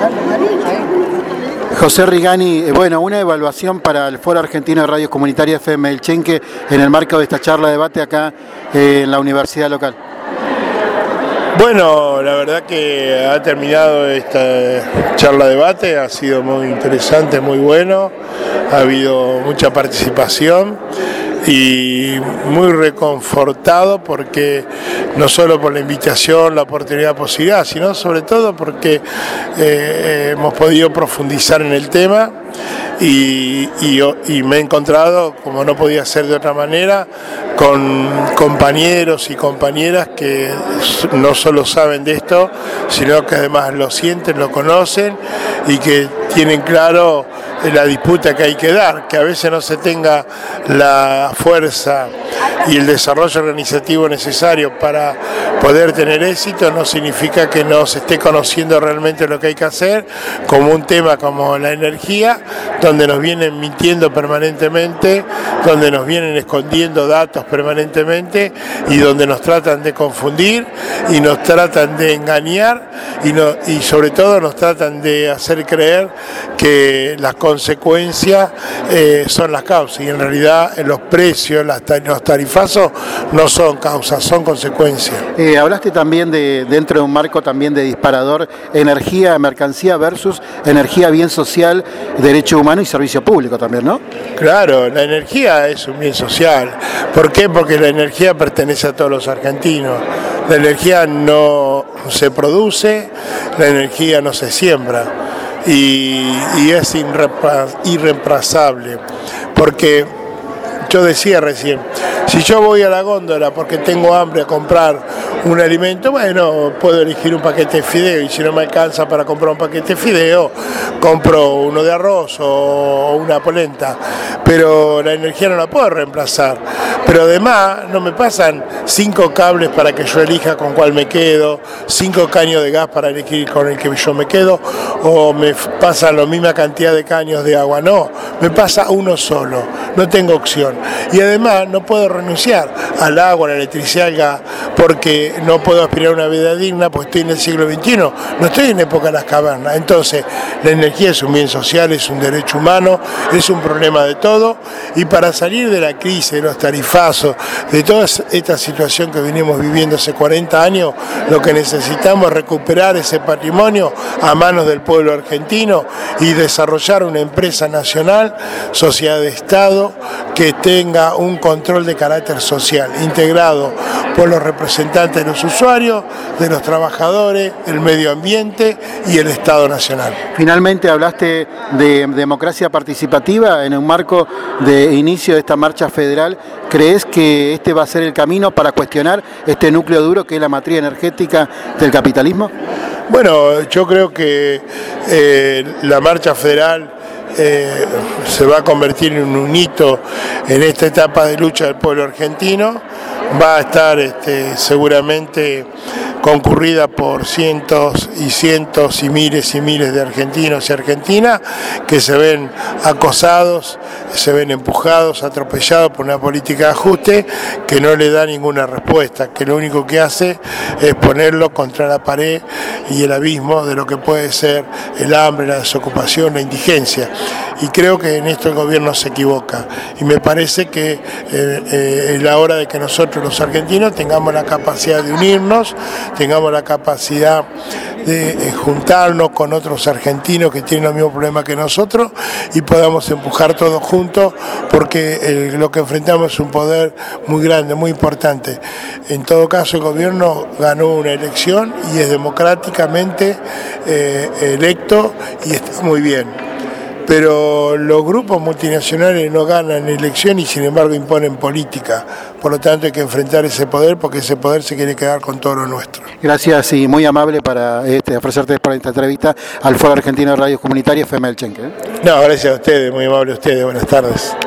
José Rigani, bueno, una evaluación para el Foro Argentino de Radios Comunitarias FM El Chenque en el marco de esta charla de debate acá en la universidad local. Bueno, la verdad que ha terminado esta charla de debate, ha sido muy interesante, muy bueno, ha habido mucha participación y muy reconfortado porque no solo por la invitación, la oportunidad, posibilidad, sino sobre todo porque hemos podido profundizar en el tema y me he encontrado, como no podía ser de otra manera, con compañeros y compañeras que no solo saben de esto, sino que además lo sienten, lo conocen y que tienen claro la disputa que hay que dar, que a veces no se tenga la fuerza y el desarrollo organizativo necesario para poder tener éxito, no significa que no se esté conociendo realmente lo que hay que hacer, como un tema como la energía, donde nos vienen mintiendo permanentemente, donde nos vienen escondiendo datos permanentemente y donde nos tratan de confundir y nos tratan de engañar y sobre todo nos tratan de hacer creer que las consecuencias son las causas y en realidad los precios, los tarifazos no son causas, son consecuencias. Hablaste también dentro de un marco también de disparador, energía, mercancía versus energía, bien social, derecho humano y servicio público también, ¿no? Claro, la energía es un bien social. ¿Por qué? Porque la energía pertenece a todos los argentinos. La energía no se produce, la energía no se siembra y es irreemplazable. Porque yo decía recién, si yo voy a la góndola porque tengo hambre a comprar un alimento, bueno, puedo elegir un paquete de fideo y si no me alcanza para comprar un paquete de fideo, compro uno de arroz o una polenta, pero la energía no la puedo reemplazar. Pero además no me pasan 5 cables para que yo elija con cuál me quedo, 5 caños de gas para elegir con el que yo me quedo, o me pasan la misma cantidad de caños de agua, no, me pasa uno solo, no tengo opción. Y además no puedo renunciar al agua, a la electricidad, al gas, porque no puedo aspirar a una vida digna, pues estoy en el siglo XXI, no estoy en época de las cavernas. Entonces, la energía es un bien social, es un derecho humano, es un problema de todo, y para salir de la crisis, de los tarifazos, de toda esta situación que venimos viviendo hace 40 años, lo que necesitamos es recuperar ese patrimonio a manos del pueblo argentino y desarrollar una empresa nacional, sociedad de Estado, que tenga un control de carácter social, integrado por los representantes de los usuarios, de los trabajadores, el medio ambiente y el Estado Nacional. Finalmente hablaste de democracia participativa en un marco de inicio de esta marcha federal. ¿Crees que este va a ser el camino para cuestionar este núcleo duro que es la matriz energética del capitalismo? Bueno, yo creo que la marcha federal se va a convertir en un hito en esta etapa de lucha del pueblo argentino. Va a estar seguramente concurrida por cientos y cientos y miles de argentinos y argentinas que se ven acosados, se ven empujados, atropellados por una política de ajuste que no le da ninguna respuesta, que lo único que hace es ponerlo contra la pared y el abismo de lo que puede ser el hambre, la desocupación, la indigencia. Y creo que en esto el gobierno se equivoca y me parece que es la hora de que nosotros los argentinos tengamos la capacidad de unirnos, tengamos la capacidad de juntarnos con otros argentinos que tienen los mismos problemas que nosotros y podamos empujar todos juntos porque lo que enfrentamos es un poder muy grande, muy importante. En todo caso el gobierno ganó una elección y es democráticamente electo y está muy bien. Pero los grupos multinacionales no ganan elecciones y sin embargo imponen política. Por lo tanto hay que enfrentar ese poder porque ese poder se quiere quedar con todo lo nuestro. Gracias y muy amable para ofrecerte para esta entrevista al Foro Argentino de Radios Comunitarias FM El Chenque. No, gracias a ustedes, muy amable a ustedes. Buenas tardes.